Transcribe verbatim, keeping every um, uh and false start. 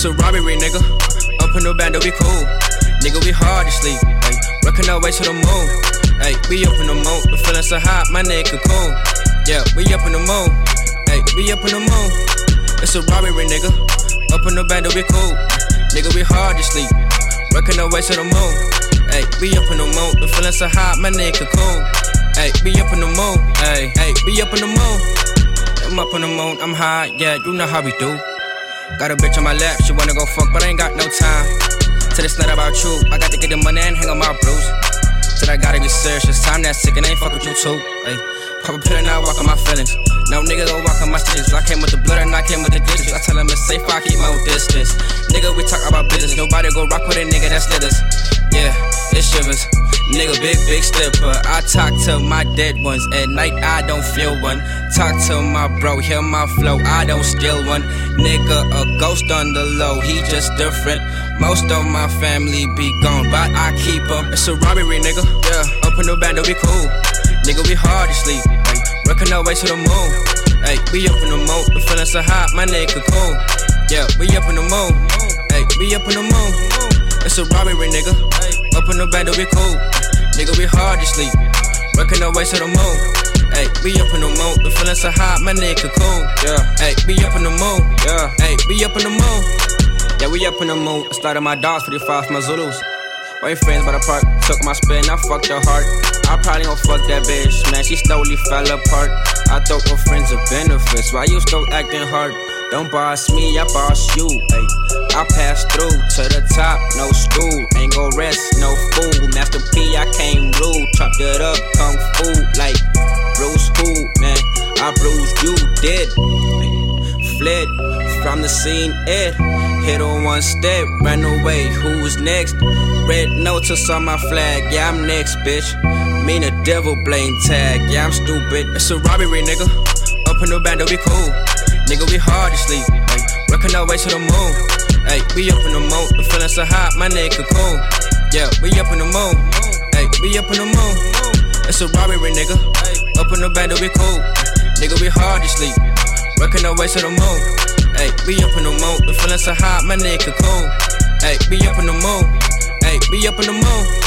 It's a robbery, nigga. Up in the band, we cool. Nigga, we hard to sleep. Ay, working our way to the moon. Ay, we up in the moon. The feeling so hot, my nigga cool. Yeah, we up in the moon. Ay, we up in the moon. It's a robbery, nigga. Up in the band, we cool. Nigga, we hard to sleep. Working our way to the moon. Ay, we up in the moon. The feeling so hot, my nigga cool. Ay, we up in the moon. Ay, ay, we up in the moon. I'm up in the moon, I'm high, yeah, you know how we do. Got a bitch on my lap, she wanna go fuck, but I ain't got no time. Said it's not about you, I got to get the money and hang on my bruise. Said I gotta be serious, it's time that sick and I ain't fuck with you too. Ay, pop a pill and I walk on my feelings. No nigga go walk on my stitches. I came with the blood and I came with the glitches. I tell him it's safe, I keep my own distance. Nigga, we talk about business, nobody go rock with a nigga that slithers. Yeah, it shivers. Nigga, big, big slipper. I talk to my dead ones. At night, I don't feel one. Talk to my bro, hear my flow. I don't steal one. Nigga, a ghost on the low. He just different. Most of my family be gone, but I keep up. It's a robbery, nigga. Yeah, up in the band, we cool. Nigga, we hard to sleep. Ay, working our way to the moon. Ay, we up in the moon. The feeling so hot, my nigga cool. Yeah, we up in the moon. Ay, we up in the moon. It's a robbery, nigga. Up in the band, we cool. Nigga, we hard to sleep. Working our way to the moon. Ay, we up in the moon. The feeling so hot, my nigga cool. Yeah, ay, we up in the moon. Yeah, ay, we up in the moon. Yeah, we up in the moon. I started my dogs for the five my Zulus. Wait friends by the park, took my spin, I fucked her heart. I probably gon' fuck that bitch, man, she slowly fell apart. I thought we're friends of benefits, why you still acting hard? Don't boss me, I boss you, ayy. I pass through to the top, no stool. Ain't gon' rest, no fool. Master P, I came rude. Chopped it up, kung fu. Like Bruce who, man. I bruised you, dead. Fled from the scene, Ed. Hit on one step, ran away. Who's next? Red notice on my flag. Yeah, I'm next, bitch. Mean a devil blame tag. Yeah, I'm stupid. It's a robbery, nigga. Up in the band, we cool. Nigga, we hard to sleep. Ay, working our way to the moon. Ay, we up in the moon. The feeling so hot, my nigga cool. Yeah, we up in the moon. Ay, we up in the moon. It's a robbery, nigga. Up in the band, we cool. Nigga, we hard to sleep. Working our way to the moon. Ay, we up in the moon. The feeling so hot, my nigga cool. Ay, we up in the moon. Ay, we up in the moon.